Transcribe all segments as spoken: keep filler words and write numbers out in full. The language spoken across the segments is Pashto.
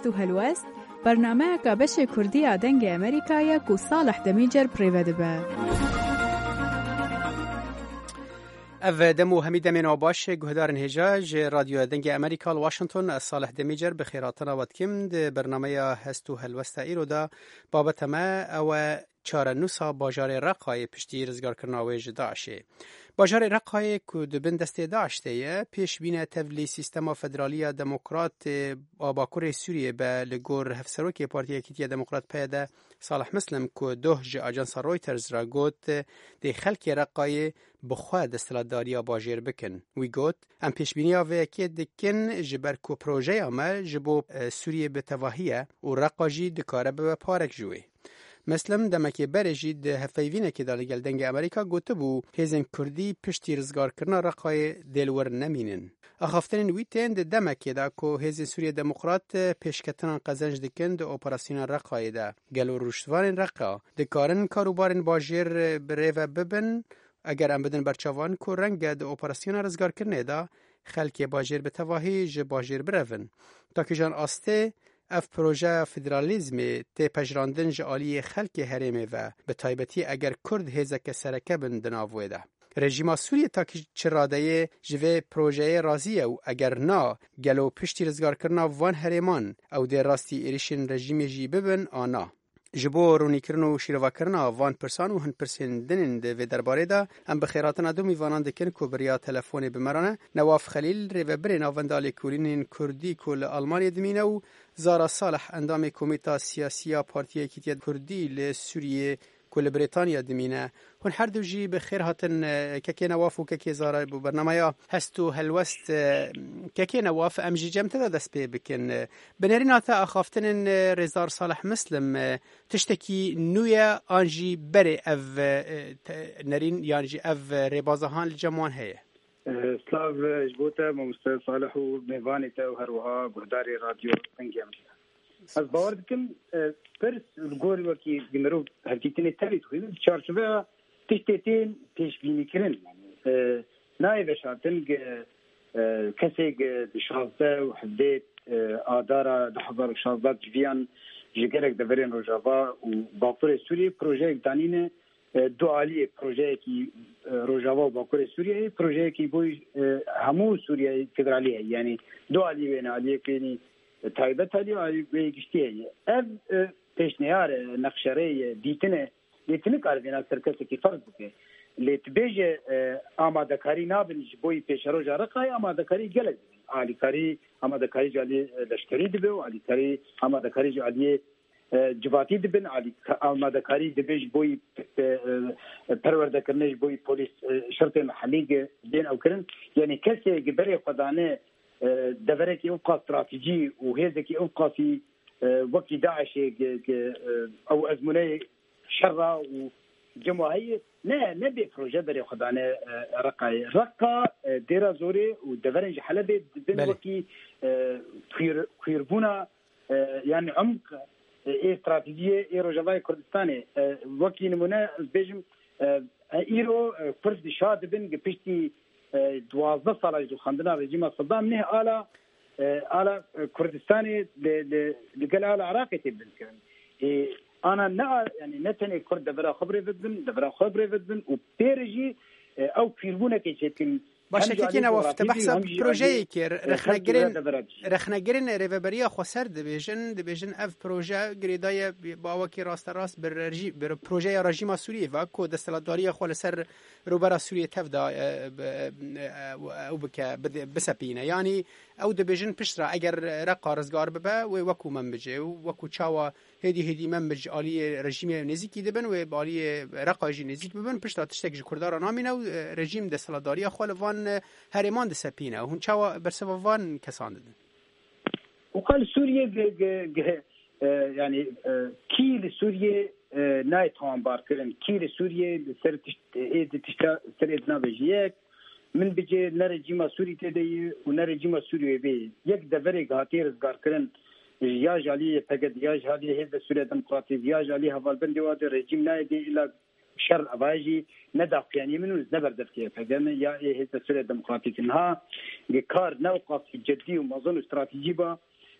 هستو هلوست برنامه که بشه کردی آدنگ امریکایی که صالح دمیجر پریوده به. اف دمو حمید من آباش گهدارن هجاج رادیو دنگ امریکا واشنطن صالح دمیجر بخیراتنا ودکم ده برنامه هستو هلوست ایرو دا بابت ما او چار نوسا باجار رقای پشتی رزگار کرناویج داشه. باجار رقای که دبن دسته داشته پیش بینه تولی سیستما فدرالی دموکرات آباکور سوریه به لگور هفسروکی پارتی اکیتی دموکرات پیده صالح مسلم که دوه جه آجانس رویترز را گوت دی خلکی رقای بخواه دستلاتداری باجر بکن. وی گوت ام پیش بینی آوه که دکن جبر که پروژه عمل جبو سوریه به تواهیه و رقاجی دکاره به پارک جوی. مسلم دمکی برجی ده هفیوینه که دالگل دنگ امریکا گوته بو هیزن کردی پشتی رزگار کرنا رقای دلور نمینن. اخافتن ویتین ده دمکی دا که هیزن سوریه دموکرات پیشکتنان قزنج دکن ده اپراسیون رقای ده. گلو روشتوان رقا ده کارن کاروبارن باجر بریو ببن اگر ام بدن برچاوان که رنگ ده اپراسیون رزگار کرنه دا خلکی باجر به تواهی جه باجر برون. تا که جان آسته اف پروژه فدرالیزم تی پجراندن جالی خلک هرمه و به تایبتی اگر کرد هزک سرکه بندناوه ده. رژیم سوریه تا که چراده جوه پروژه رازیه و اگر نا گلو پشتی رزگار کرنا وان هرمان او در راستی ایریشن رژیم جی ببن آنا. جبو رونی کرن و شیروا کرنا وان پرسان و هن پرسین دنین ده و درباره ده ام بخیراتنا دو میوانان دکن که بریا تلفون بمرانه نواف خلیل ریو برین آوندال کورین کردی کل آلمانی دمینه و زارا صالح اندام کمیتا سیاسی پارتی اکیتی کردی لسوریه کل بریتانیا دمینه هن هر دو جی بخیر هاتن که نواف و که زارا بو برنامه هستو هلوست که نواف ام جی جمت دا دست پی بکن بنرین آتا اخافتن رزار صالح مسلم تشتکی نویا آنجی بری او نرین یانجی او ربازهان لجموان هیه سلاو جبوتا ممستر صالح و میوانی تا و هروها گهداری رادیو انگیم از باور دکم پرس گوری وکی گمرو هرکیتنی تری توید چارچوبه تشتیتین پیش بینی کرن نای بشارتن کسی شازده و حدیت آدارا دحضر شازده جویان جگرک دورین روژاوا و باکور سوریه پروژه اکتانینه دو عالی پروژه کی روجاوا باکور سوریه پروژه کی بوی همو سوریه فدرالیه یعنی دو عالی بین عالی کی تایبت علی عالی به گشتیه اف پیشنهار نقشره دیتنه دیتنه کاربینا سرکت کی فرض بکه لتبیج آماده کاری نابنج بوی پیش روجا رقای آماده کاری گلد عالی کاری آماده کاری جالی لشکری دی و عالی کاری آماده کاری جالی جواتی دبن علی آماده کاری دبیج بوی پرورده کرنش بوی پلیس شرطه محلی دین او کرن یعنی کسی گبری خدانه دوره کی ابقى استراتيجي وهذا كي ابقى في وقت داعش او ازمنه شره وجماهير لا نبي بروجي بري خدانه رقا رقا ديرا زوري ودفرنج حلبي بين وكي خير خيربونا يعني عمق استراتيجيه ايرو جواي كردستاني وكي نمونه بيجم ايرو فرد شاد بن بيشتي دوازده سال جو خندنا رژیم صدام نه آلا آلا کردستانی لقل آلا عراقي تبدن كان أنا نا يعني نتني كرد دبرا خبري بدن دبرا خبري بدن وبيرجي أو فيربونا كيشتين باشه که نه وقت بحث پروژه‌ای که رخنگرین رخنگرین ریوبریا خسر دبیجن دبیجن اف پروژه گریدای با وکی راست راست بر رژی بر پروژه رژیم سوریه و کو دستلاتداری خو سر روبرا سوریه تفدا او بک بسپینه یعنی او دبیجن پشترا اگر رقا رزگار ببه و وکو منبجه و وکو چاوا هدی هدی منبج عالی رژیم نزیکی دبن و عالی رقاجی نزیک ببن پشترا تشتک کردار نامینه و رژیم دستلاتداری خو وان هرمان دسپینه و هون چاوا برسوا وان کسان دادن وقال سوريا يعني كي لسوريا ناي توان باركرن كي لسوريا سر تشتا سر نابجيك من بيجي نرجيما سوري تدي ونرجيما سوري بي يك دبري غاتير زغاركرن يا جالي فقد يا جالي هذا سوريا ديمقراطيه يا جالي هوال بندي واد رجيم ناي دي الى شر أباجي ندق يعني منو نبر دفتيه فجأة يا إيه السورية الديمقراطية إنها كار نوقف جدي ومظن استراتيجي با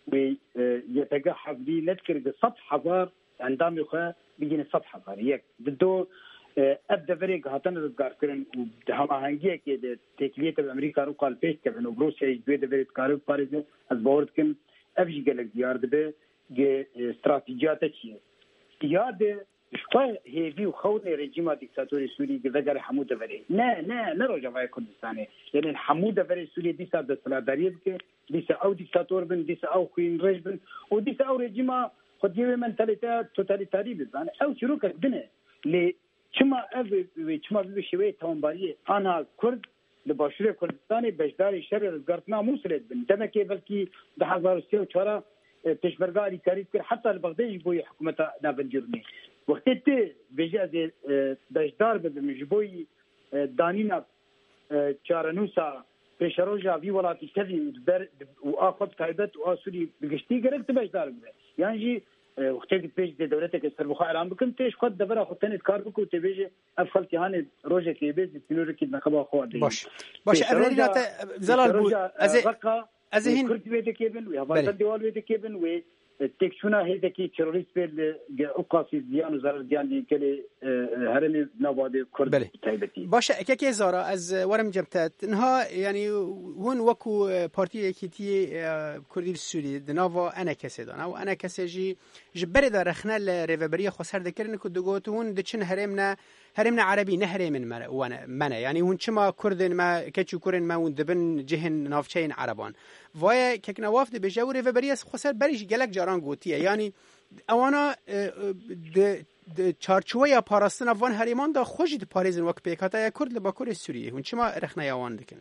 ويتجا حفلي نذكر بصد حضار عندما يخا بيجي صد حضار يك بدو ابدا فريق هاتن رزقار كرن وهم هنجيه كده تكليه بامريكا رو قال بيش كانوا بروسيا يجود فريق كارو باريس از بوردكم افجي قالك ديار ده استراتيجيات تشي ياد شوي هي في خوني رجيم ديكتاتوري سوري جزائر حمود فريق لا لا لا رجع في كردستان يعني حمود فريق سوري دي ساد سلاداريب كي دي او ديكتاتور بن دي او كوين ريج بن ودي او رجيم خد يوم منتاليتا توتاليتاري بزان او شروك الدنيا ل چما اف چما بشوي تنباري انا كرد لباشور كردستان بجدار شر رزقارتنا موصلت بن دمكي بلكي ده هزار وستة وچارا تشبرغالي كاريت كر حتى البغدادي بوي حكومه نابنجرني وقت ته بجاز بجدار بمجبوي دانينا چارنوسا بشروجا في ولاتي كذي واخذ تايبت واسوري بقشتي قربت بجدار يعني وقتی که پیش د دولت کې سربخه اعلان وکم ته خود دبره خود تنه کار وکړو ته بیجه افخل کهانه روزه کې به د تنور کې نقبه خو دی باش باش ابريات زلال بود از از این کرد ویده کېبن و هوا دیوال ویده کېبن و تکشونا هیده کی تروریست بل اوقاسی زیان و ضرر زیان دی کلی هرم نواده کرد تایبتی باشه که که زارا از ورم جبتت انها يعني هون وكو بارتي كيتي كردي السوري دنافا انا كسدان او انا كسجي جبر دا رخنا الريفبريه خسر ذكرن كدغوت هون دچن هرمنا هرمنا عربي نهري من من وانا منا يعني هون چما كردن ما كچو كورن ما ون دبن جهن نافچين عربان وای که نواف د بجو ريفبريه خسر بريش گلک جاران گوتيه يعني اوانا د د چارچوبه پاراستن افغان هریمان دا خوش د پاریزن وک پیکاتا کرد له باکور سوریه هون چما رخنه یوان دکن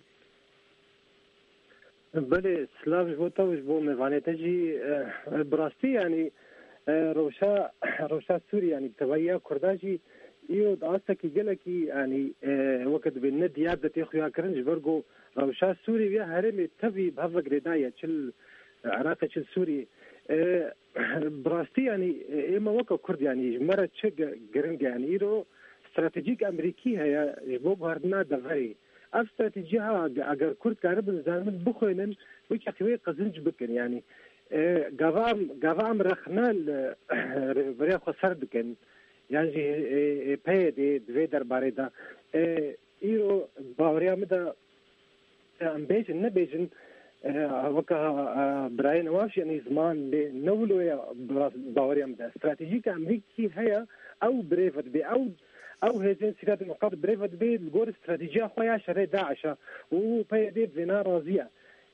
بله سلاف جوتاوش بو میوانتجی براستی یعنی روشا روشا سوری یعنی تبعیه کرداجی ایو داسته کی گله کی یعنی وقت بن دیاب د تخیا کرنج برگو روشا سوری بیا هرم تبی بهو گردایا چل عراق چل سوری براستی یعنی اما وکا کرد یعنی مرا چه گرنگ یعنی ایرو استراتژیک امریکی هیا جبو بهرنا دغری اف استراتژی ها اگر کرد کارب زمین بخوینن وچ خوی قزنج بکن یعنی گوام گوام رخنال بریا خسر دکن یعنی په دې دوی دربارې دا ایرو باوریا مده ام بیجن نه بیجن وكا براين واش يعني زمان نولو باوريام ده استراتيجيك امريكي هي او بريفت بي او او هزين سيرات المقاطع بريفت بي الجور استراتيجيه خويا شري داعش و بي دي بنا راضيه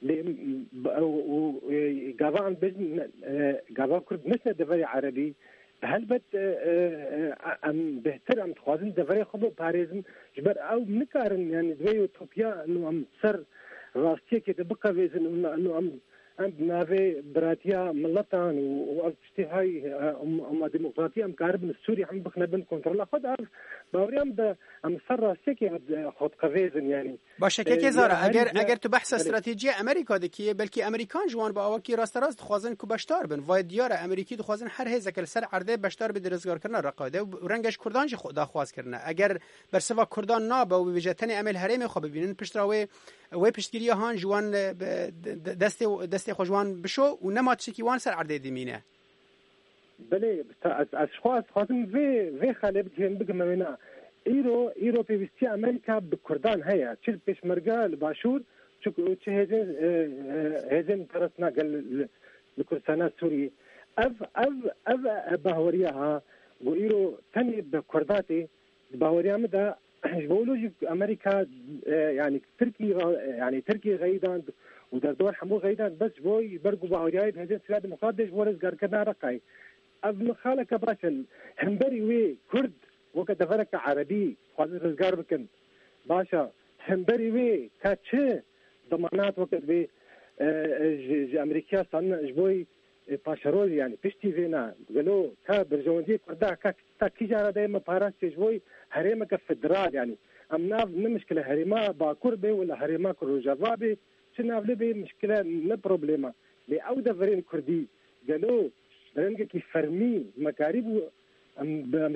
و غافان بزن غافان كرد مثل دفاع عربي هل بت ام بهتر ام تخوازن دفاع خبو باريزم جبر او نكارن يعني دوي اوتوبيا انه ام سر راستي كي تبقى بيزن انه ام ام نافي براتيا ملتان واجتهاي ام ديمقراطيه ام كارب السوري عم بخنا بن كنترول خد باوريام ده ام سر راستي كي خد قفيزن يعني باشه که که زاره اگر اگر تو بحث استراتژی امریکا دکیه بلکه امریکان جوان با اواکی راست راست خوازن کو بشتار بن وای دیار امریکی دو خوازن هر هزه کل سر عرضه بشتار به درزگار کردن رقاده و رنگش کردانش خدا خواز کردن اگر برسوا کردان ناب و وجهتن عمل حریم خو ببینن پشتراوی و پشتگیری هان جوان دست دست خو جوان بشو و نمات چکی وان سر عرضه دیمینه بله از خواز خوازن و و خالب جن بگم مینا ایرو ایرو پیوستی امریکا به کردان هيا چه پشمرگا باشور چه چه هزن هزن ترسنا قال لكردستان سوري اف اف اف باوريها و ایرو تني بكرداتي باوريا مدا جيولوجي امريكا يعني تركي يعني تركي غيدان ودر دور حمو غيدان بس بوي برقو باوريا هزن سلاد مقادش ورز قال كنا رقاي اف مخالك باشل همبري وي كرد وقت دفرك عربي خاطر رزقار بكن باشا همبري وي كاتشه ضمانات وقت بي امريكا صنع جبوي باشرول يعني بشتي فينا قالوا تا برجوندي كردا تا كيجارة دايما بارات جبوي هريمك فدرال يعني امناف مشكلة هريما باكور بي ولا هريما كروجافا بي شناف لبي مشكلة لا بروبليما لي او دفرين كردي قالوا برنجا كي فرمي مكاريب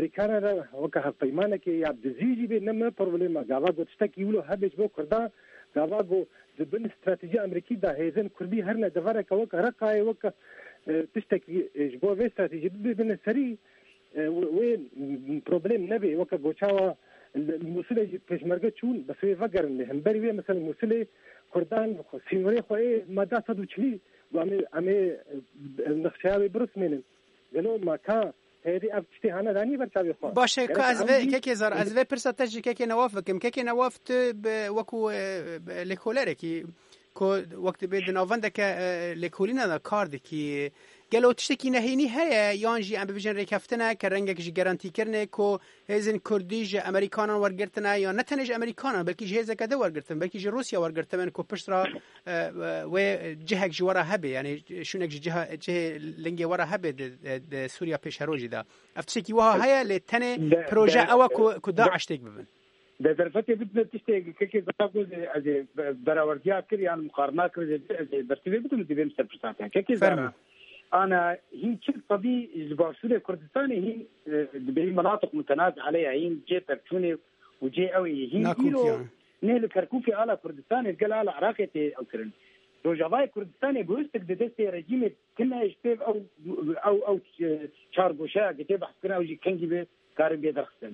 بامريكانا وكه پیمانه کې عبدالزیجی به نه پرابلم غاوا ګوتشته کیولو هبج بو کردا داواغو دبن استراتيجيه امريكي دا هيزن كردي هرنا دفرك وك رقاي وك تشتكي جبو في استراتيجيه بن سري وين بروبليم نبي وك غوچاوا الموصله پشمرگه چون بس فقر هم بري مثلا موصله كردان سينوري خو ماده صد وچلي وامي امي نخشاوي برسمين قالوا ما كان هذه ابتشتي هنا داني برتابي خو باشه که از و که که زار از و پرسنتاژ که که نواف بکم که که نوافت وکو لکولره کی کو وقت بيد نوفنده ك لكولينا دا كارد كي قالوا تشتكي نهيني هيا يانجي ام بيجن ريكفتنا كرنگك جي جارانتي كرنه كو هزن كرديج امريكانا ورگرتنا یا نتنج امريكانا بلكي جهز كده ورگرتن بلكي جي روسيا ورگرتن كو پشترا و جهك جي ورا هبه يعني شونك جهه جهه لنگي ورا هبه د سوريا پشروجي دا افتشكي وها هيا لتنه بروجه او كو داعش تك ببن ده درفتي بدنا تشتغل كيف تقول از براورديا كري يعني مقارنه كري برتبه بدنا دي بمسه برساتها كيف زعما انا هي كل قضيه جباسوله كردستان هي بمناطق متنازع عليها هي جي ترتوني وجي قوي هي نيل كركوفي على كردستان قال على عراقتي او كرن روجاواي كردستان بوستك ددستي رجيم كنا يشتغل او او او شاربوشا كتب حكنا وجي كنجي كارم بيدرختن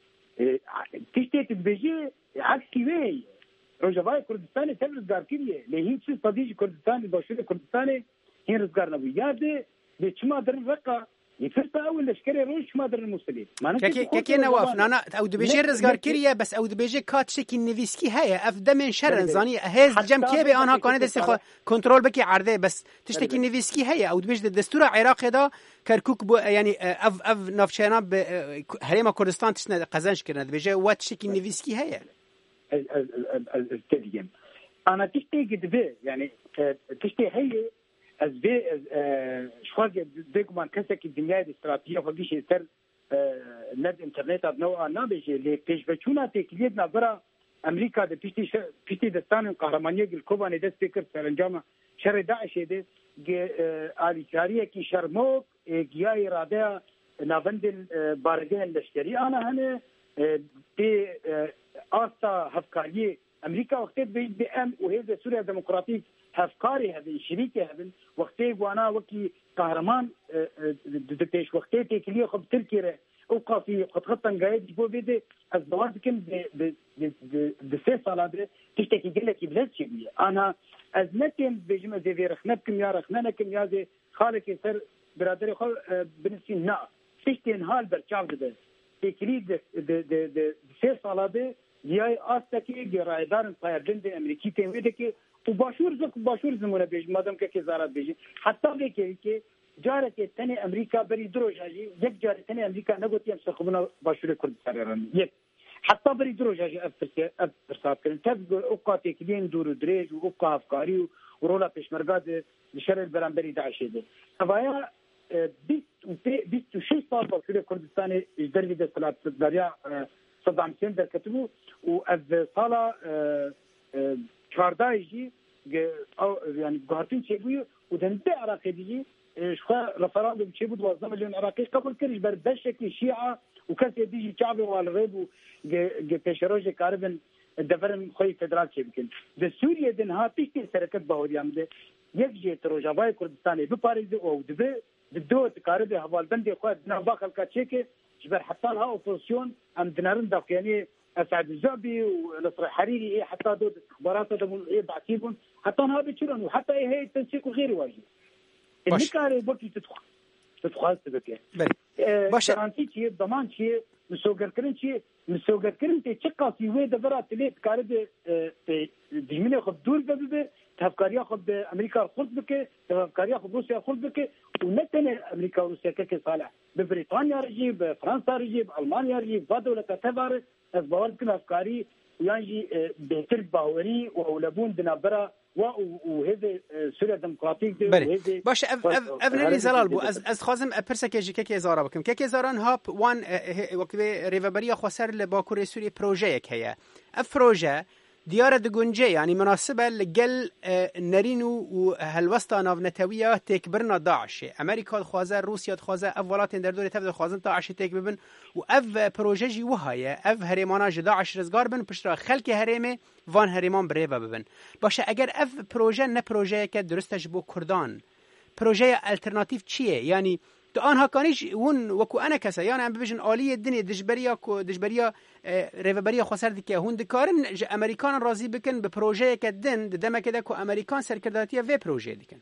تشتي تبجي عكسي وي روجاواي كردستان تبرزگار كريه لهي شي صديق كردستان باشوره كردستان هي رزگار نبي ياده بچما در رقا يفرتا اول لشكري روش ما در المسلمين كي كي نواف نانا او دبيجي رزگار كريه بس او دبيجي كات شكي نيفيسكي هي اف دمن شرن زاني هز جم كيبي انها كانت دست كنترول بكي عرضه بس تشتكي نيفيسكي هي او دبيجي دستور العراق دا كركوك بو يعني اف اف نافشانا هريما كردستان تشنا قزنش كرنا دبيجي وات شكي نيفيسكي هي التدين انا تشتي قد يعني تشتي هي از به شواز دگمان کسی که دنیای استراتژی خودش تر ند اینترنت اب نو انا بشه لی پیشبچونا تکلیت نبرا امریکا د پیشتی پیشتی دستان قهرمانی گل کوبانه دست فکر سرانجام شر داعش ده علی جاریه کی شرموک گیای اراده نوند بارگه لشکری انا هنه به آستا هفکاری امریکا وقتی به ام و هذا سوريا ديمقراطيك هفكاري هذه شريكه هذه وقتي وانا وكي قهرمان دتيش وقتي تكليه خب تركيره اوقع في خططن قايد بو بيدي الزواج كم ب ب ب سه سال تشتكي قال لك بلاد شيء انا ازمتين بجمع زي رخنبكم يا رخنانكم يا زي خالك يصير برادري خو بنسين نا تشتين هال برچاو ده تكليه د د د سه سال ده یای آستکی گرایدارن پایبند امریکی تیمیده که و باشور زک باشور زمونه بیش مادام که که زارت بیش حتی بکی که جاره که تنه امریکا بری دروژاجی یک جاره تنه امریکا نگوتی هم سخبنا باشور کردستان ایران یک حتی بری دروژاجی افرسات افرسات کردن تب اوقاتی کلین دور دریج و اوقا افکاری و رولا پیشمرگاد شر البرانبری داعش ده اوایا بیست و شش سال باشور کردستان اجدری دستلات دریا صدام حسين در كتبوا واذ صاله چاردايجي او يعني قارتين شيبو ودن عراقي دي شو رفراندوم شيبو دوازده مليون عراقي قبل كريش برد شكل شيعه وكاس يديجي شعبي والغيب وبيشروج كاربن الدفرن خوي فدرال شيبكن ده سوريا دنها تشتي سركت باوريام ده يجي تروجاواي كردستاني بباريس او دبي الدوت كاربي حوالبندي خو نباخل كاتشيكي جبر حتى لها اوبوزيسيون ام دنارن داك يعني اسعد الزعبي ونصر الحريري حتى دود استخبارات دم بعتيبون حتى هذا بيشيلون وحتى هي التنسيق وغيره واجب النكاري بوكي تدخل تدخل تبكي باش انتي شي ضمان شي مسوغر كرين شي مسوغر كرين تي تشقا في ويد برات ليت كارد دجمنه خد دور بده تفكاريا خد امريكا خلد بك تفكاريا خد روسيا خلد بك ونتن امريكا وروسيا كيك صالح ببريطانيا رجي بفرنسا رجي بالمانيا رجي بدوله تبار اسبوعات كل افكاري ويانجي بيتر باوري واولبون دنابرا وهذا سوريا ديمقراطيك وهذا باش اف اف افنلي زلال بو از از خازم پرسکه جی که زارا بکم که زاران هاب وان وقتی ریوبریا خسر ل باکور سوری پروژه یک هيا اف پروژه دیار دگونجه یعنی مناسبه لگل نرین و هلوستا ناو نتویه تک برنا داعشه امریکا خوازه روسیا خوازه اولات در دوره تبدو خوازن داعش تک ببن و اف پروژه جی وهایه اف هریمانا جدا داعش رزگار بن پشترا خلک هریمه وان هریمان بریوه ببن باشه اگر اف پروژه نه پروژه که درستش بو کردان پروژه الټرناتیو چیه یعنی تو آنها کانیش ون وکو انا کسا یعنی ام ببیشن آلی الدنيا دجبریا کو دجبریا ریوبریا خسر دکه هون دکارن امریکان راضی بکن به پروژه که دن دمه که دکو امریکان سرکرداتیه و پروژه دیکن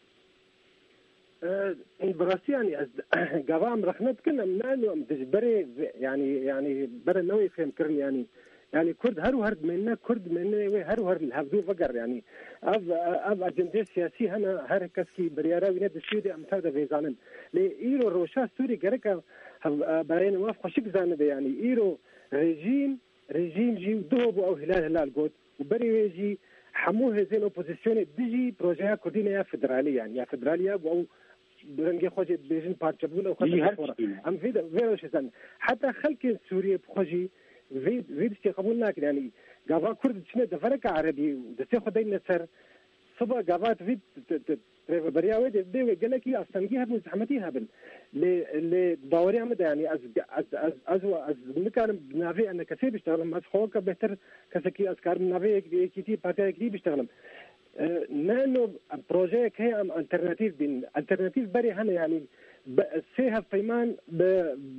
این براستی یعنی از قوام رخنت کنم نانو ام دجبری يعني يعني بر نوی فهم کرن يعني يعني كرد هرو هرد منا كرد منا هرو هرد الهبدو فقر يعني أب أب أجندة سياسي هنا هركس كي بريارة وين السوري أمثال فيزانن لإيرو روشا سوري كركا برين ما في خشك زانه يعني إيرو رجيم رجيم جي ودهب أو هلال هلال قد وبري يجي حموه زين أوبوزيسيون ديجي بروجيها كردين يا فدرالية يعني يا فدرالية أو برنجي خوجي بيجن بارتشبول أو خطر أم في فيروش زان حتى خلك سوريا بخوجي في في قبول لكن يعني قضاء كرد شنو دفرق عربي ودسي خدين نسر صبا قضاء في برياوي دي قال لك اصلا جي هبل زحمتي هبل ل دوري عمد يعني از از از از از مكان بنافي ان كثير بيشتغل ما خوك بهتر كسكي اذكار بنافي كتير باتاي كتير بيشتغل نانو بروجي هي ام الترناتيف بين الترناتيف بري هنا يعني سيها فيمان ب ب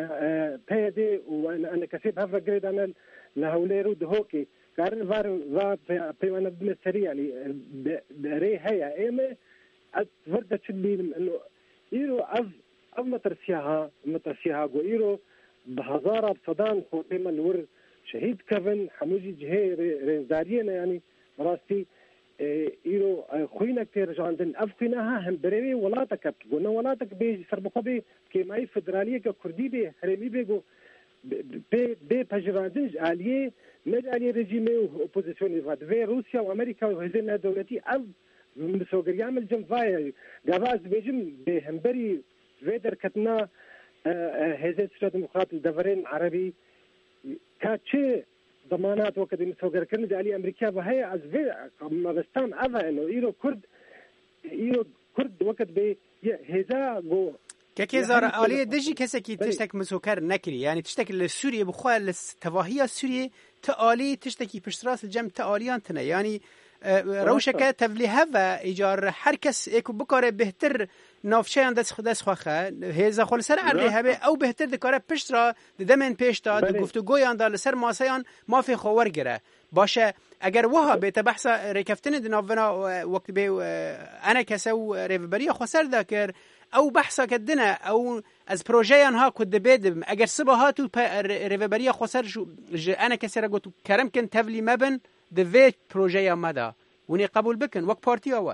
بيدي وانا كسب هذا جريد انا لهوليرو دهوكي كارن فار فا فيمان بمسري يعني بري هي ايمه اتفرد تشدي انه يرو اف اف مترسيها مترسيها جو يرو بهزاره بصدان خوتيما نور شهيد كفن حموجي جهي رزدارينا يعني راستي إيرو خوينا كتير جاندن أفخيناها هم بريوي ولا تكت قلنا ولا تك بيج سربقبي كماي فدرالية ككردي بي هرمي بيجو بي بي بجرادج عليه نج عليه رجيمي وأوبوزيسيوني فاد في روسيا وأمريكا وهزينا دولتي أف مسوقر يعمل جنفايا جواز بيجم بهمبري فيدر كتنا هزيت سراد مخاط الدفرين عربي كاتشي ضمانات وقت مسوقر كرن دالي أمريكا وهي از في مبستان أفا إنه إيرو كرد إيرو كرد وقت بي هزا جو كي زار آلية دجي كسكي تشتك مسوكر نكري يعني تشتك لسوريا بخواه لتواهية سوريا تآلي تشتكي بشتراس الجم تآليان تنا يعني روشكا تفلي هفا إيجار حركس إيكو بكاري بهتر نافشيان دست خود دست خواه هزا خول سر عرضی هبه او بهتر دکاره پشت را دمن پیش تا دو گفتگویان دا لسر ماسیان ما فی خور گره باشه اگر وها بیت بحث رکفتن دناونا وقت بی انا کسو ریفبری خسر دکر او بحثا کدنه او از پروژیان ها کد بدم اگر سبا هاتو ریفبری خسر انا کسی را گوتو کرم کن تفلی مبن دویت پروژیا مدا ونی قبول بکن وقت پارتی آوه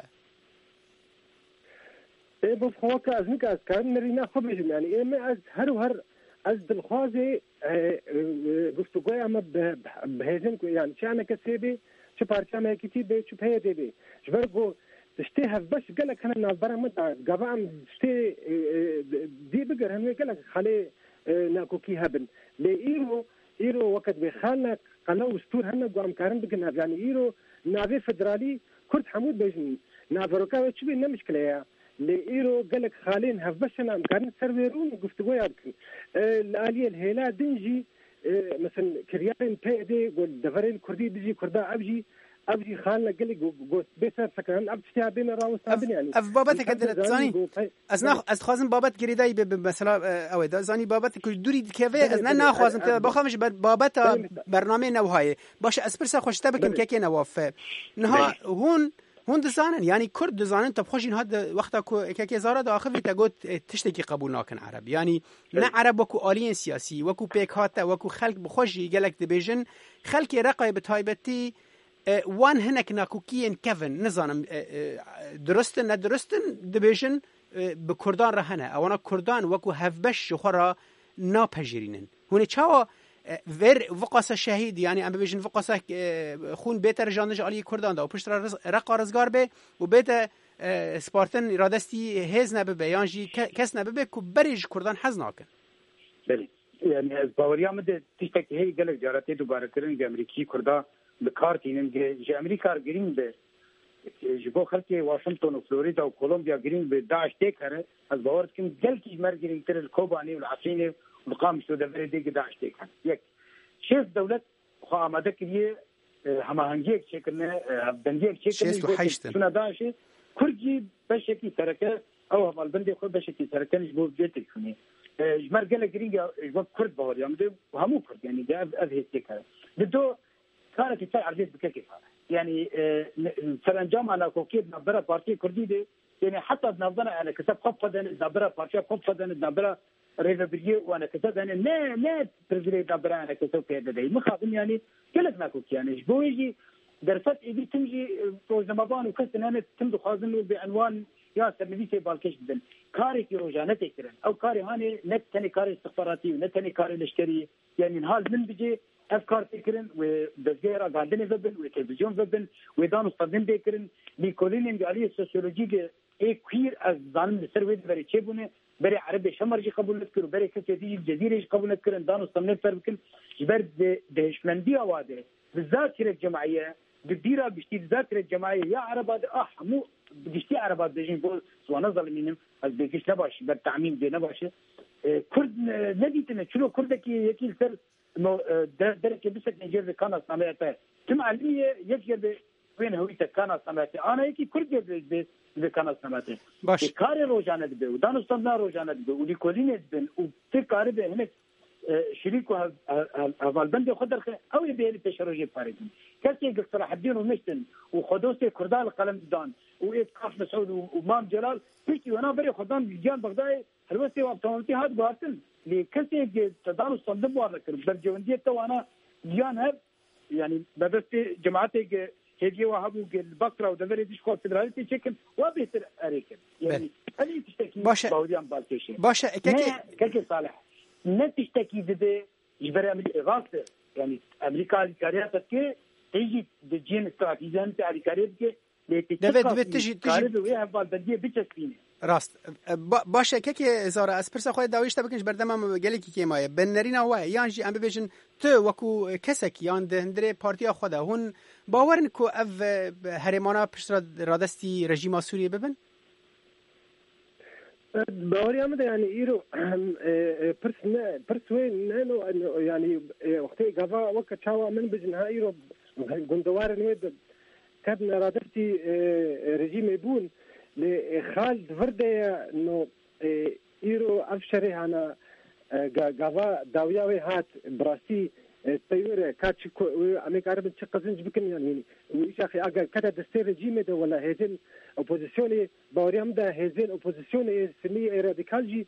إيه بس هو كأزمك أذكار نرينا خبز يعني إيه ما أز هر وهر أز بالخازي قفتو قوي أما بهزن يعني شو أنا كسبي شو بارتي أما كتيبة شو بهدي بي شو برجو تشتيها بس قالك أنا نابرة متى قبام تشتي دي بقر هنوي قالك خلي ناكوكي هبن لإيرو إيرو وقت بخالنا قناة وستور هنا قام كارن بكنا يعني إيرو نافي فدرالي كرد حمود بيجن نافروكا وشو بينا مشكلة لإيرو قالك خالين هفبشنا أمكان سرورون قفتوا يابكن الآلية الهيلا دنجي مثلا كريان بيدي قول دفرين كردي بيجي كردا أبجي أبجي خالنا قالك قول بيسر سكان أبتشتها بين راوس أبني يعني أف بابتك قدرت زاني أزنا أز خوازم بابت قريداي بمثلا أو ده زاني بابت كل دوري كيفه أزنا ناخوازم تدا بخافش بابت برنامج نوهاي باش أسبرسا خوشتا بكم كيكي نواف نها هون هون دزانن يعني كرد دزانن طب خوشين هاد وقتا كو كي زاره داخل تقول تشتكي قبول ناكن عرب يعني نا عرب وكو آلين سياسي وكو بيك هاتا وكو خلق بخوشي قالك دبيجن خلق رقاي بتايبتي وان هناك ناكوكيين كيفن نزانم درستن ندرستن دبيجن بكردان رهنا او انا كردان وكو هفبش خورا ناپجرينن هوني چاوا ور وقاص شهید یعنی ام ببیشن وقاص خون بهتر جانج علی کردان دا و پشت رقا رزگار به و بهت سپارتن رادستی هز نبه یانجی کس نبه کو برج کردان حز ناکن بله یعنی از باوریا مده تشتکی هی گلک جارتی دوباره کردن که امریکی کردا بکارتینن که امریکا گرین به جبو خلقی واشنطن و فلوریدا و کولومبیا گرین به داعش تکره از باورد کم گل کی مر گرین تر الكوباني والعصيني والقام سود بلدي داعش تکن یک شیف دولت خو آماده کیه هماهنگی چکنه بندی چکنه شون داعش کرجی بشکی ترکه او هم البندی خو بشکی ترکه جبو جت کنی جمر گل گرین جبو کرد باور یام ده همو کرد یعنی ده از هیچ تکره بدو كانت تسال عرضيه بكيف يعني سرانجام على كوكيد نبره بارتي كردي دي يعني حتى نبره على كتاب قفدا نبره بارتي قفدا نبره ريفبريه وانا كتاب يعني لا لا ترجلي نبره انا كتاب كده دي مخاطم يعني كلك ما كوك يعني جبو يجي درست ايدي تمجي زمبان وكسن انا تمدو خازن بعنوان يا سميتي بالكش بدن كاري كي روجانه كرن او كاري هاني نت ثاني كاري استخباراتي ونت ثاني كاري لشكري يعني نهال من بيجي افكار تكرن وبزيرا قاعدين زبن وتلفزيون زبن ودانو صدين بكرن بيكولين عليه السوسيولوجي اي كوير از ظالم السرويد بري تشيبونه بري عربي شمرجي قبول نذكر بري كتدي الجزيره قبول نذكر دانو صدين فربكن جبر دهشمندي اواده بالذاكره الجماعيه بالديره بشتي الذاكره الجماعيه يا عرب اه مو بشتي عرب دجين بول وانا ظالمين از بيكش نباش بالتعميم دي نباش كرد نديتنا شنو كردك يكيل سر انه درك بس نيجيريا كانت سمعتها كم علميه يجي وين هويته كانت سمعتها انا هيك كردي اللي كانت سمعتها باش كاري روجانه دبي ودانستان روجانه دبي ودي كولين دبن وتكاري به هناك شريكه هالبند خضر او يبي التشرج فارغ كسي صلاح الدين ومشتن وخدوسي كردال قلم دان وإسقاط مسعود ومام جلال بيجي وانا بري خدان جان بغداد الوسي وابتومتي هاد بارتن لكسي تدارس صندوق وذكر بالجونديه تو انا جان هب يعني بس جماعتي هيجي وهابو البصره ودبري دي شكو فدراليتي تشكل وبيتر اريكن يعني هل تشتكي باوديان بالكيش باشا كيكي كيكي صالح ما تشتكي دبي يجبر امريكا غاصه يعني امريكا الكاريات كي تيجي دجين استراتيجيه تاع الكاريات كي دبي دبي تجي تجي ويها بالبلديه بتشكينه راست باشه که که زاره از پرسا خود داویشته بکنش بردمم گلی کی کی مایه بنرینه و یان جی ام ببیشن تو وکو کسک یان دندره پارتیا خود هون باورن کو اف هرمانا پشت رادستی رژیم سوریه ببن باوري أمد يعني إيرو برس نا برس وين نانو يعني وقتي قضاء وقت شاوا من بجنها إيرو جندوار نويد كابن رادفتي رجيم يبون لخالد فردة إنه إيرو أفشره أنا قضاء داوياوي هات براستي تيور كاتش أمريكا عربي تشقزنج بكن يعني وإيش أخي أجا كذا دستور رجيم ده ولا هزين أوبوزيسيوني باوريام ده هزين أوبوزيسيوني سمية راديكالجي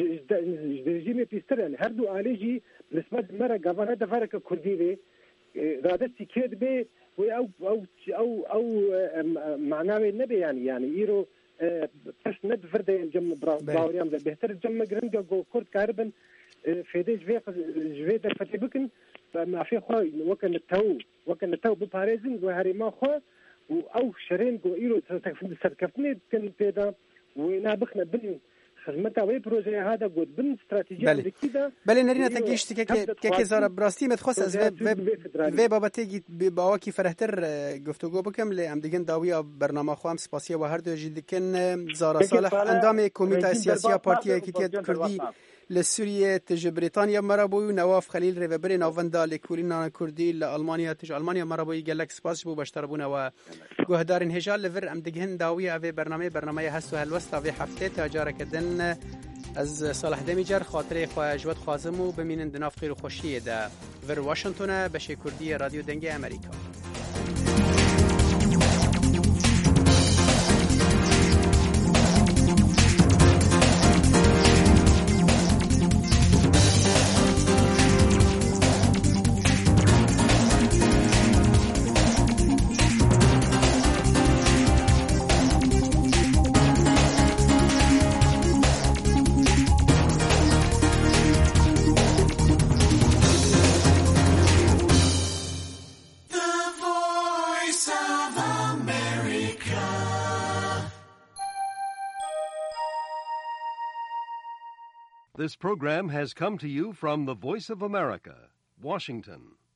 رجيم بيستر يعني هردو عليجي نسبة مرة قبل هذا فرق كردي رادتي كيد بي أو أو أو أو معناه النبي يعني يعني إيرو بس ند فرد جم باوريام ده بهتر جم جرنجا جو كرد كاربن فيدي جوي جوي ده فتبكن فما في خو وكان التو وكان التو بباريزن وهاري ما خو أو شرين جو إيرو تكفني كان كده ونابخنا بن خدمتها وي بروجي هذا قد بن استراتيجيه كده بل نرينا تنجيش كي كي زار براستي متخصص از وي بابتي باوكي فرهتر گفتگو بكم لي ام ديگن داويه برنامه خو ام سپاسيه و هر دو جدكن زار صالح اندام كوميته سياسيه بارتيه كيتيت كردي لسوريا تج بريطانيا مرابو نواف خليل ريفبري نوفندا لكورينا كردي لالمانيا تج المانيا مرابو يجلك سپاس بو باشتربونا و گهدارن هجال لفر ام ديگن داويه او برنامه برنامه هستو هلوستا و هفته تاجار کدن از صالح دمیجر خاطره خو جواد خازمو بمینن دناف خیر خوشیه ده ور واشنطن بشه کردی رادیو دنگ امریکا. This program has come to you from the Voice of America, Washington.